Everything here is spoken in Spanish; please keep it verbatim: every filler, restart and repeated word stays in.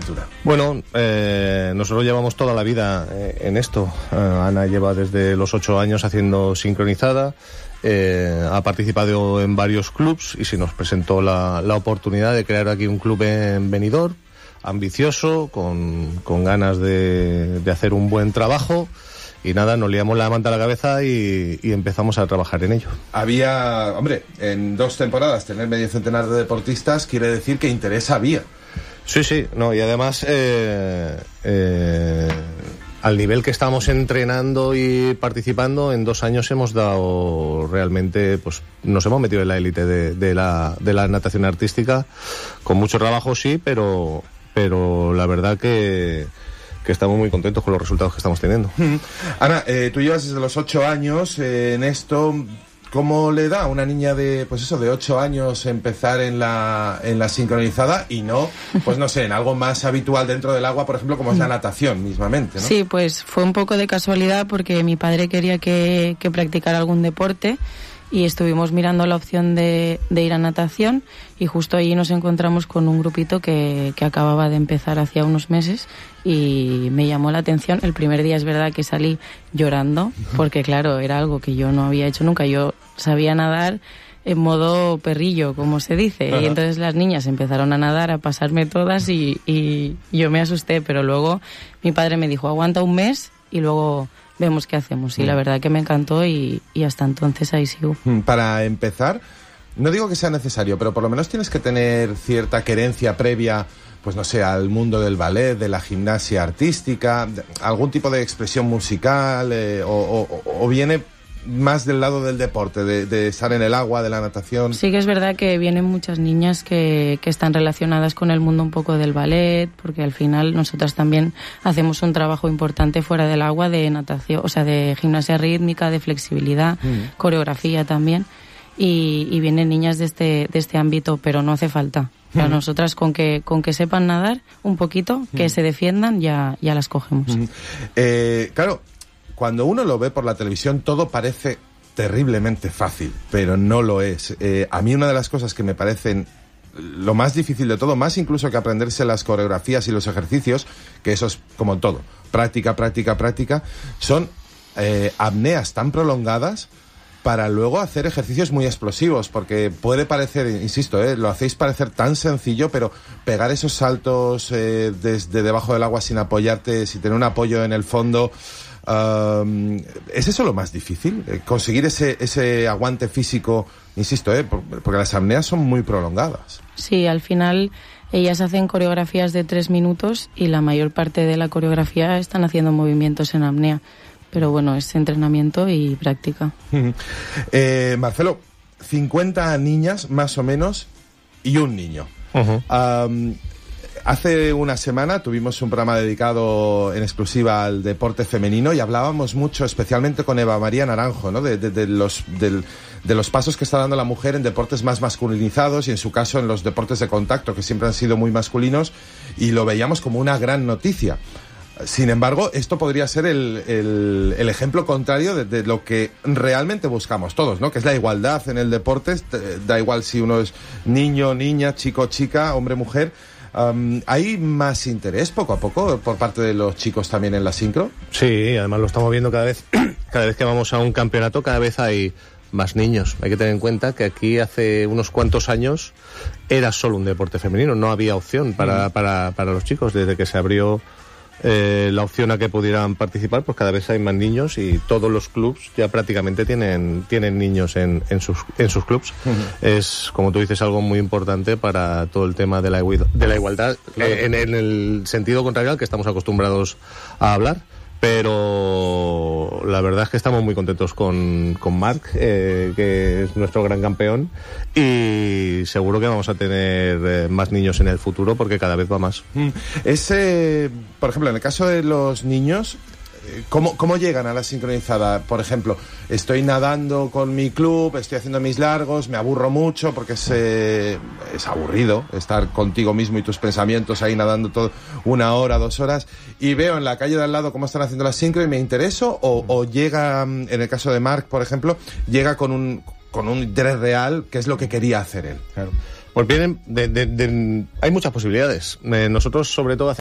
dura? Bueno, eh, nosotros llevamos toda la vida eh, en esto. Eh, Ana lleva desde los ocho años haciendo sincronizada, eh, ha participado en varios clubs y se nos presentó la, la oportunidad de crear aquí un club en Benidorm, ambicioso, con, con ganas de, de hacer un buen trabajo. Y nada, nos liamos la manta a la cabeza y, y empezamos a trabajar en ello. Había, hombre, en dos temporadas tener medio centenar de deportistas quiere decir que interés había. Sí, sí, no, y además eh, eh, al nivel que estamos entrenando y participando, en dos años hemos dado realmente, pues nos hemos metido en la élite de, de, la, de la natación artística, con mucho trabajo sí, pero, pero la verdad que... que estamos muy contentos con los resultados que estamos teniendo. Ana, eh, tú llevas desde los ocho años eh, en esto. ¿Cómo le da a una niña de, pues eso, de ocho años empezar en la, en la sincronizada y no, pues no sé, en algo más habitual dentro del agua, por ejemplo, como es la natación mismamente, ¿no? Sí, pues fue un poco de casualidad porque mi padre quería que, que practicara algún deporte y estuvimos mirando la opción de, de ir a natación y justo ahí nos encontramos con un grupito que, que acababa de empezar hacía unos meses y me llamó la atención. El primer día es verdad que salí llorando porque claro, era algo que yo no había hecho nunca. Yo sabía nadar en modo perrillo, como se dice. Ajá. Y entonces las niñas empezaron a nadar, a pasarme todas y, y yo me asusté, pero luego mi padre me dijo aguanta un mes y luego vemos qué hacemos. Y la verdad que me encantó y, y hasta entonces ahí sigo. Para empezar, no digo que sea necesario, pero por lo menos tienes que tener cierta querencia previa, pues no sé, al mundo del ballet, de la gimnasia artística, algún tipo de expresión musical, eh, o, o, o viene más del lado del deporte, de, de estar en el agua, de la natación. Sí que es verdad que vienen muchas niñas que, que están relacionadas con el mundo un poco del ballet, porque al final nosotras también hacemos un trabajo importante fuera del agua de natación, o sea, de gimnasia rítmica, de flexibilidad, mm. coreografía también, y, y vienen niñas de este, de este ámbito, pero no hace falta. Para mm. nosotras con que con que sepan nadar un poquito, que mm. se defiendan, ya, ya las cogemos. Mm. Eh, claro, cuando uno lo ve por la televisión todo parece terriblemente fácil, pero no lo es. Eh, a mí una de las cosas que me parecen lo más difícil de todo, más incluso que aprenderse las coreografías y los ejercicios, que eso es como todo, práctica, práctica, práctica, son eh, apneas tan prolongadas para luego hacer ejercicios muy explosivos, porque puede parecer, insisto, eh, lo hacéis parecer tan sencillo, pero pegar esos saltos eh, desde debajo del agua sin apoyarte, sin tener un apoyo en el fondo... Um, ¿Es eso lo más difícil? ¿Conseguir ese, ese aguante físico? Insisto, ¿eh? porque las apneas son muy prolongadas. Sí, al final ellas hacen coreografías de tres minutos y la mayor parte de la coreografía están haciendo movimientos en apnea. Pero bueno, es entrenamiento y práctica. eh, Marcelo, cincuenta niñas más o menos y un niño. Uh-huh. Um, Hace una semana tuvimos un programa dedicado en exclusiva al deporte femenino y hablábamos mucho, especialmente con Eva María Naranjo, ¿no? de, de, de, los, de, de los pasos que está dando la mujer en deportes más masculinizados y en su caso en los deportes de contacto, que siempre han sido muy masculinos, y lo veíamos como una gran noticia. Sin embargo, esto podría ser el, el, el ejemplo contrario de, de lo que realmente buscamos todos, ¿no? Que es la igualdad en el deporte. Da igual si uno es niño, niña, chico, chica, hombre, mujer. Um, ¿Hay más interés poco a poco por parte de los chicos también en la sincro? Sí, además lo estamos viendo cada vez, cada vez que vamos a un campeonato, cada vez hay más niños. Hay que tener en cuenta que aquí hace unos cuantos años era solo un deporte femenino, no había opción para, mm. para, para los chicos. Desde que se abrió eh, la opción a que pudieran participar, pues cada vez hay más niños y todos los clubs ya prácticamente tienen tienen niños en, en sus en sus clubs. Uh-huh. Es, como tú dices, algo muy importante para todo el tema de la, de la igualdad, claro. eh, en, en el sentido contrario al que estamos acostumbrados a hablar. Pero la verdad es que estamos muy contentos con, con Marc, eh, que es nuestro gran campeón, y seguro que vamos a tener eh, más niños en el futuro porque cada vez va más. Mm. Ese, por ejemplo, en el caso de los niños, ¿Cómo, ¿Cómo llegan a la sincronizada? Por ejemplo, estoy nadando con mi club, estoy haciendo mis largos, me aburro mucho porque es, eh, es aburrido estar contigo mismo y tus pensamientos ahí nadando todo una hora, dos horas, y veo en la calle de al lado cómo están haciendo la sincro y me intereso, o, o llega, en el caso de Marc, por ejemplo, llega con un, con un interés real, que es lo que quería hacer él. Claro. Pues vienen, de, de, de, hay muchas posibilidades. Eh, nosotros, sobre todo,